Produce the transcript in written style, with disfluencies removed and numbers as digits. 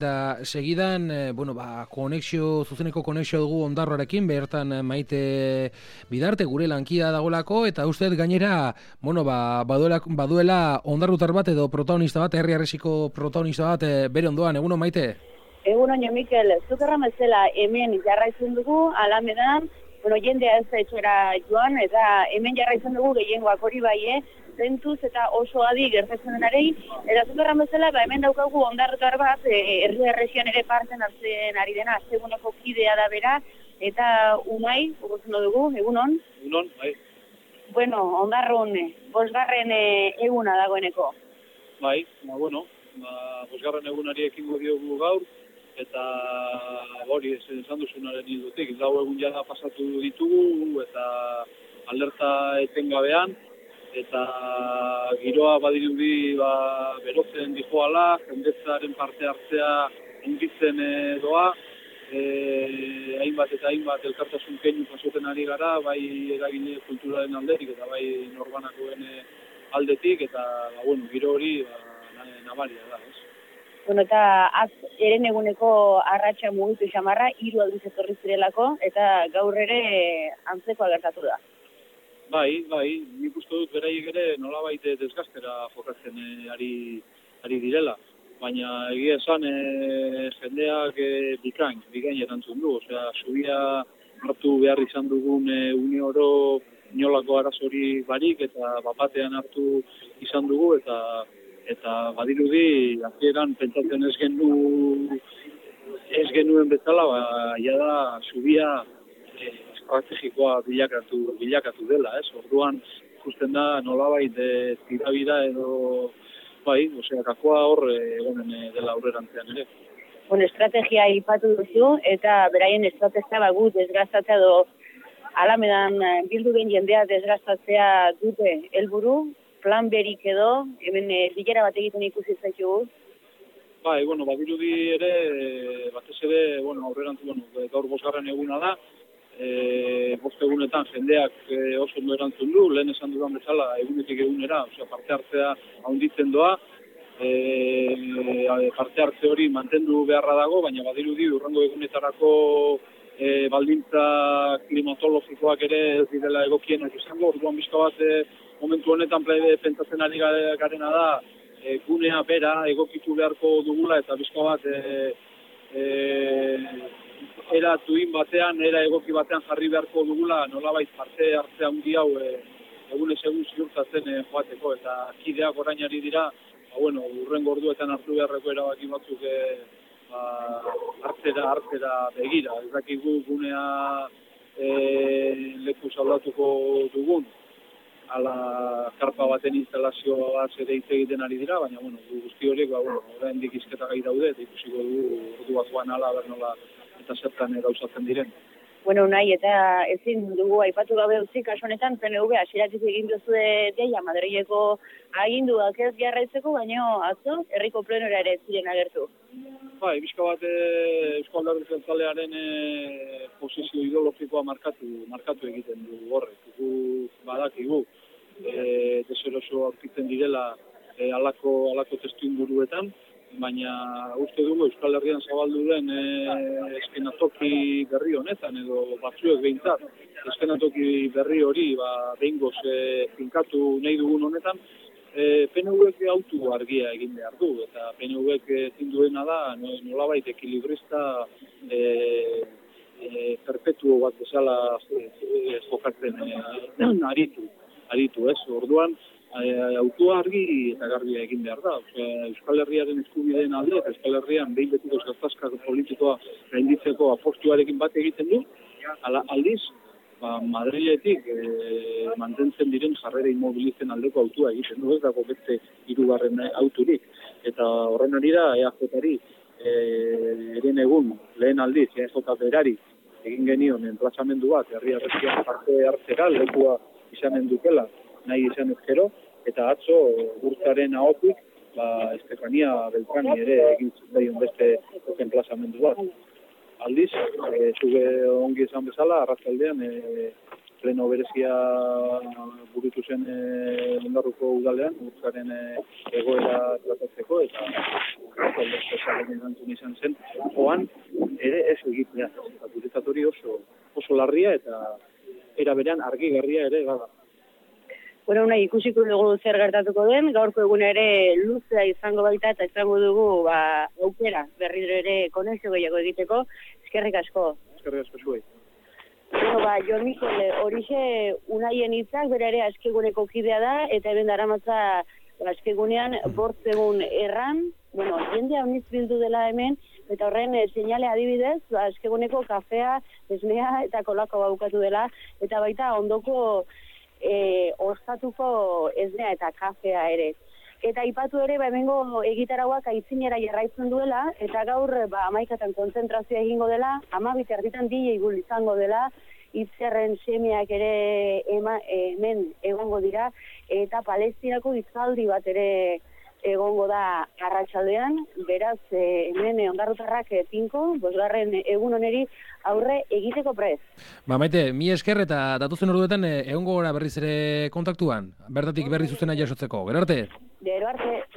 Da segidan, zuzeneko konexio dugu Ondarroarekin, bertan Maite Bidarte gure lankida dagolako, eta uste gainera, baduela ondarrutar bat edo protagonista bat, herri-herresiko protagonista bat bere ondoan, egunon Maite? Egunon jo Mikel, zukerra bezala hemen jarraitzen dugu, Alamedan, jendea ez da etxera joan, eta hemen jarraitzen dugu gehiengoak hori bai, zentuz eta oso adi gertatzen denarei, eta zukerran bezala, hemen daukagu ondarrutar bat, herri-herresian ere parten hartzen ari dena, seguneko kidea da bera, eta Unai, ugotzen dugu, egunon? Egunon, bai. Bueno, Ondarrun, 5. eguna dagoeneko. Bai, bosgarren egunari ekingo diogu gaur, eta hori esan duzunaren hildutik, lau egun jada pasatu ditugu, eta alerta etengabean, eta giroa badirudi berotzen dijoala, jendetzaren parte hartzea ongitzen doa, hainbat eta hainbat elkartasun keinu pasoten ari gara, bai eragile kulturalen aldetik eta bai norbanakoen aldetik, eta giro hori nabaria da, ez? Eta eren eguneko arratsa mugitu xamarra, 3 aldiz etorri zirelako, eta gaur ere antzekoa gertatu da. Bai, nik uste dut beraiek ere nolabait desgastera jokatzen ari direla. Baina egia esan jendeak bikain erantzun du. Osea, subia hartu behar izan dugun une oro inolako arazori barik eta bapatean hartu izan dugu eta badirudi hasieran pentsatzen ez genuen bezala, jada subia estrategikoa bilakatu dela, ez? Orduan ikusten da nolabait tirabira edo kakoa hor dela aurrerantzean ere. Estrategia aipatu duzu eta beraien estrategia gu desgastatzea edo Alamedan bildu den jendea desgastatzea dute helburu, plan berik edo, hemen bilera bat egiten ikusi zaitugu. Badirudi ere, batez ere, aurrerantzu, gaur 5. eguna da, 5 egunetan jendeak oso ondo erantzun du, lehen esan dudan bezala egunetik egunera, parte hartzea handitzen doa, parte hartze hori mantendu beharra dago, baina badirudi hurrengo egunetarako baldintza klimatologikoak ere ez direla egokienak izango, orduan bizka bat momentu honetan pentsatzen ari garena da, gunea bera egokitu beharko dugula eta bizka bat era duin batean, era egoki batean jarri beharko dugula, nolabait parte hartzea handi hau egunez egun ziurtatzen joateko, eta kideak orain ari dira, hurrengo orduetan hartu beharreko erabaki batzuk hartzera begira. Ez dakigu gunea leku aldatuko dugun, ala karpa baten instalazioa ere hitz egiten ari dira, baina guzti horiek oraindik hizketa gai daude, eta ikusiko dugu ordu bat joan ala bernola eta zertan gauzatzen diren. Nahi, eta ezin dugu aipatu gabe utzi kasu honetan PNV hasieratik egin duzu deia Madrileko aginduak ez jarraitzeko, baina atzo herriko plenora ere ziren agertu. Bizka bat Eusko Alderdi Jeltzalearen posizio ideologikoa markatu egiten du horrek. Gu badakigu deseroso aurkitzen direla halako testuinguruetan, baina uste dugu Euskal Herrian zabaldu den eskenatoki berri honetan, edo batzuek behintzat, eskenatoki berri hori behingoz finkatu nahi dugun honetan, PNVek autu argia egin behar du, eta PNVek ezin duena da nolabait ekilibrista perpetuo bat bezala jokatzen aritu, ez? Orduan, autua argi eta garbia egin behar da. Euskal Herriaren eskubideen alde, Euskal Herrian behin betiko gatazka politikoa gainditzeko apostuarekin bat egiten du, aldiz, Madriletik mantentzen diren jarrera inmobilizen aldeko autua egiten du, ez dago beste 3. auturik. Eta horren ari da, EAJ-ari, eren egun, lehen aldiz, EAJ berari, egin genion enplazamendu bat, herri-herresian parte hartzera, lekua izanen dukela, nahi izan ezkero, eta atzo urtzaren ahotik, Estefania Beltrani ere egin zuen beste enplazamendu bat. Aldiz, zuge ongi esan bezala, arratsaldean pleno berezia burutu zen Ondarruko udalean, urtzaren egoera tratatzeko, eta talde espezialen erantzun izan zen, joan ere ez egitea. Guretzat hori oso larria eta era berean argigarria ere bada. Bueno, ikusiko dugu zer gertatuko den, gaurko egun ere luzea izango baita eta izango dugu aukera berriro ere konexio gehiago egiteko. Eskerrik asko. Eskerrik asko zuei. Bueno, Jon Mikel, horixe Unaien hitzak, bere ere Askeguneko kidea da, eta hemen daramatza Askegunean 5 egun erran, jendea honiz bildu dela hemen, eta horren seinale adibidez, Askeguneko kafea, esnea eta kolako bukatu dela, eta baita ondoko ostatuko esnea eta kafea ere. Eta aipatu ere, hemengo egitarauak aitzinera jarraitzen duela, eta gaur 11 kontzentrazioa egingo dela, 12 erditan DJ gul izango dela, Itzerren semeak ere hemen egongo dira, eta Palestinako hitzaldi bat ere egongo da arratsaldean, beraz hemen ondarrutarrak tinko, 5. egun honeri aurre egiteko prest. Maite, mi esker eta datozen orduetan egongo gara berriz ere kontaktuan, bertatik berri zuzena jasotzeko. Gero arte? Gero arte.